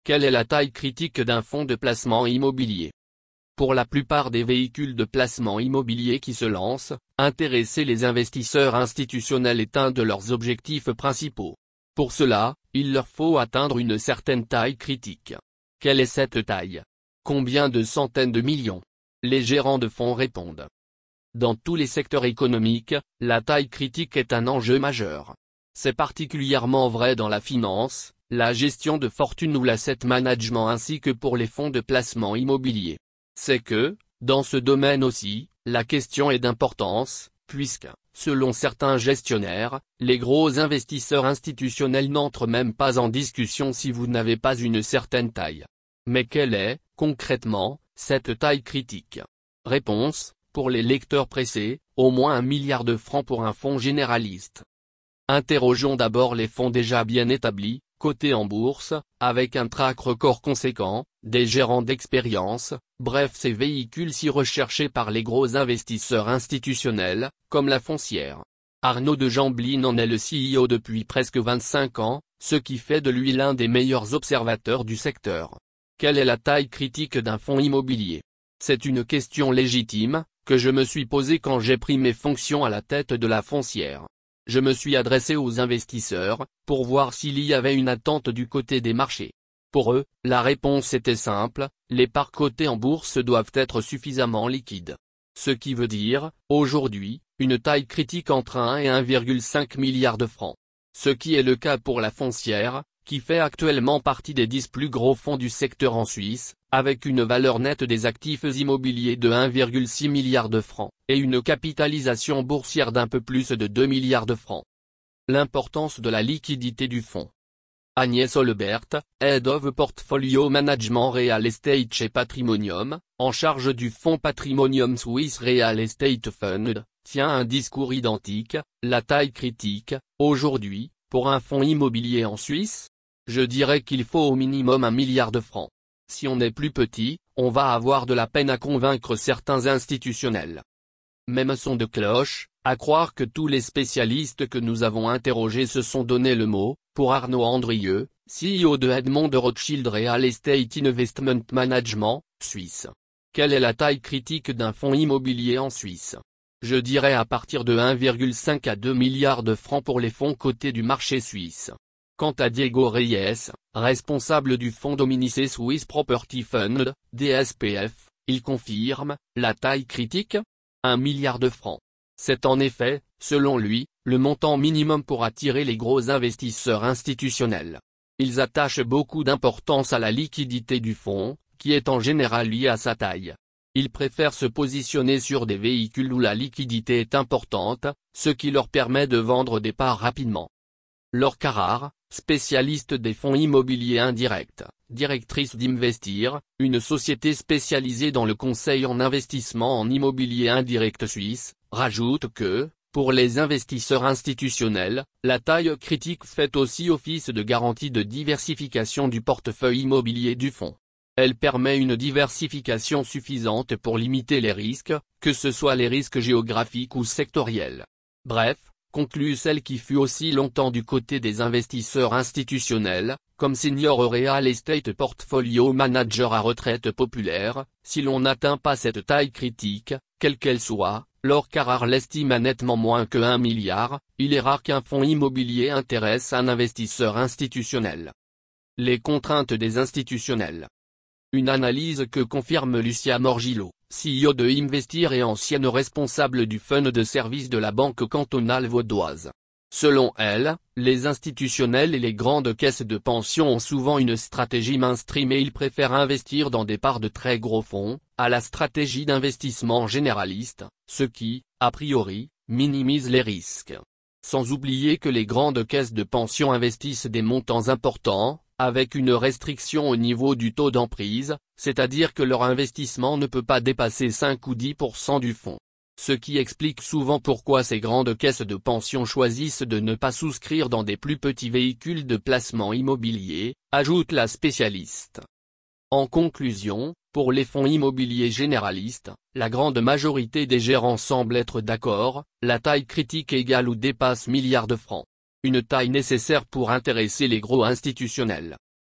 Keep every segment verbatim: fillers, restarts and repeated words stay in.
Quelle est la taille critique d'un fonds de placement immobilier? Pour la plupart des véhicules de placement immobilier qui se lancent, intéresser les investisseurs institutionnels est un de leurs objectifs principaux. Pour cela, il leur faut atteindre une certaine taille critique. Quelle est cette taille? Combien de centaines de millions? Les gérants de fonds répondent. Dans tous les secteurs économiques, la taille critique est un enjeu majeur. C'est particulièrement vrai dans la finance, la gestion de fortune ou l'asset management ainsi que pour les fonds de placement immobilier. C'est que, dans ce domaine aussi, la question est d'importance, puisque, selon certains gestionnaires, les gros investisseurs institutionnels n'entrent même pas en discussion si vous n'avez pas une certaine taille. Mais quelle est, concrètement, cette taille critique? Réponse, pour les lecteurs pressés, au moins un milliard de francs pour un fonds généraliste. Interrogeons d'abord les fonds déjà bien établis, cotés en bourse, avec un track record conséquent, des gérants d'expérience, bref ces véhicules si recherchés par les gros investisseurs institutionnels, comme la Foncière. Arnaud de Gemblin en est le C E O depuis presque vingt-cinq ans, ce qui fait de lui l'un des meilleurs observateurs du secteur. Quelle est la taille critique d'un fonds immobilier? C'est une question légitime, que je me suis posée quand j'ai pris mes fonctions à la tête de la Foncière. Je me suis adressé aux investisseurs, pour voir s'il y avait une attente du côté des marchés. Pour eux, la réponse était simple, les parts cotées en bourse doivent être suffisamment liquides. Ce qui veut dire, aujourd'hui, une taille critique entre un et un virgule cinq milliard de francs. Ce qui est le cas pour la Foncière, qui fait actuellement partie des dix plus gros fonds du secteur en Suisse, avec une valeur nette des actifs immobiliers de un virgule six milliard de francs, et une capitalisation boursière d'un peu plus de deux milliards de francs. L'importance de la liquidité du fonds. Agnès Olbert, Head of Portfolio Management Real Estate chez Patrimonium, en charge du fonds Patrimonium Swiss Real Estate Fund, tient un discours identique, la taille critique, aujourd'hui, pour un fonds immobilier en Suisse? Je dirais qu'il faut au minimum un milliard de francs. Si on est plus petit, on va avoir de la peine à convaincre certains institutionnels. Même son de cloche, à croire que tous les spécialistes que nous avons interrogés se sont donné le mot, pour Arnaud Andrieux, C E O de Edmond de Rothschild Real Estate Investment Management, Suisse. Quelle est la taille critique d'un fonds immobilier en Suisse? Je dirais à partir de un virgule cinq à deux milliards de francs pour les fonds cotés du marché suisse. Quant à Diego Reyes, responsable du fonds Dominice Swiss Property Fund, D S P F, il confirme, la taille critique? un milliard de francs. C'est en effet, selon lui, le montant minimum pour attirer les gros investisseurs institutionnels. Ils attachent beaucoup d'importance à la liquidité du fonds, qui est en général liée à sa taille. Ils préfèrent se positionner sur des véhicules où la liquidité est importante, ce qui leur permet de vendre des parts rapidement. Laure Carrard, spécialiste des fonds immobiliers indirects, directrice d'Investir, une société spécialisée dans le conseil en investissement en immobilier indirect suisse, rajoute que, pour les investisseurs institutionnels, la taille critique fait aussi office de garantie de diversification du portefeuille immobilier du fonds. Elle permet une diversification suffisante pour limiter les risques, que ce soit les risques géographiques ou sectoriels. Bref, conclut celle qui fut aussi longtemps du côté des investisseurs institutionnels, comme Senior Real Estate Portfolio Manager à retraite populaire, si l'on n'atteint pas cette taille critique, quelle qu'elle soit, Laure Carrard l'estime à nettement moins que un milliard, il est rare qu'un fonds immobilier intéresse un investisseur institutionnel. Les contraintes des institutionnels. Une analyse que confirme Lucia Morgillo, C E O de Investir et ancienne responsable du Fund de service de la Banque cantonale vaudoise. Selon elle, les institutionnels et les grandes caisses de pension ont souvent une stratégie mainstream et ils préfèrent investir dans des parts de très gros fonds, à la stratégie d'investissement généraliste, ce qui, a priori, minimise les risques. Sans oublier que les grandes caisses de pension investissent des montants importants, avec une restriction au niveau du taux d'emprise, c'est-à-dire que leur investissement ne peut pas dépasser cinq ou dix pour cent du fonds. Ce qui explique souvent pourquoi ces grandes caisses de pension choisissent de ne pas souscrire dans des plus petits véhicules de placement immobilier, ajoute la spécialiste. En conclusion, pour les fonds immobiliers généralistes, la grande majorité des gérants semblent être d'accord, la taille critique égale ou dépasse milliards de francs. Une taille nécessaire pour intéresser les gros institutionnels.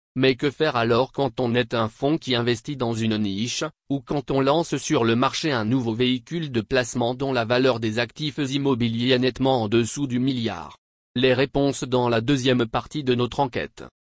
Mais que faire alors quand on est un fonds qui investit dans une niche, ou quand on lance sur le marché un nouveau véhicule de placement dont la valeur des actifs immobiliers est nettement en dessous du milliard? Les réponses dans la deuxième partie de notre enquête.